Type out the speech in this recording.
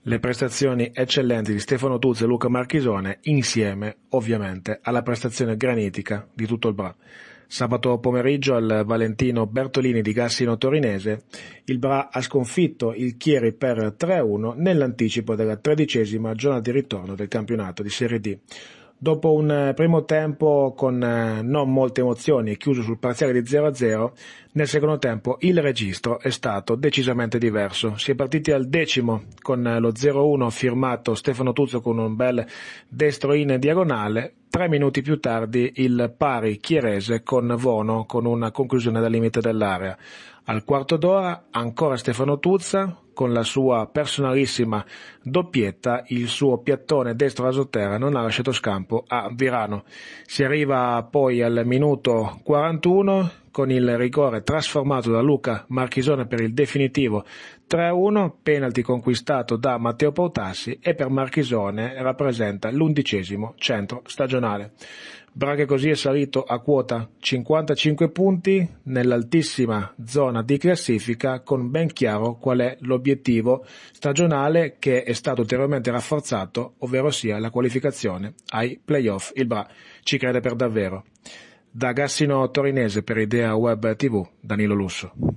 Le prestazioni eccellenti di Stefano Tuzzo e Luca Marchisone insieme, ovviamente, alla prestazione granitica di tutto il Bra. Sabato pomeriggio al Valentino Bertolini di Gassino Torinese, il Bra ha sconfitto il Chieri per 3-1 nell'anticipo della 13ª giornata di ritorno del campionato di Serie D. Dopo un primo tempo con non molte emozioni e chiuso sul parziale di 0-0, nel secondo tempo il registro è stato decisamente diverso. Si è partiti al 10° con lo 0-1 firmato Stefano Tuzzo con un bel destro in diagonale. 3 minuti più tardi il pari chierese con Vono con una conclusione dal limite dell'area. Al quarto d'ora ancora Stefano Tuzza con la sua personalissima doppietta, il suo piattone destro rasoterra non ha lasciato scampo a Virano. Si arriva poi al minuto 41 con il rigore trasformato da Luca Marchisone per il definitivo 3-1, penalty conquistato da Matteo Pautassi e per Marchisone rappresenta l'11° centro stagionale. Braga così è salito a quota 55 punti nell'altissima zona di classifica, con ben chiaro qual è l'obiettivo stagionale che è stato ulteriormente rafforzato, ovvero sia la qualificazione ai playoff. Il Bra ci crede per davvero. Da Gassino Torinese per Idea Web TV, Danilo Lusso.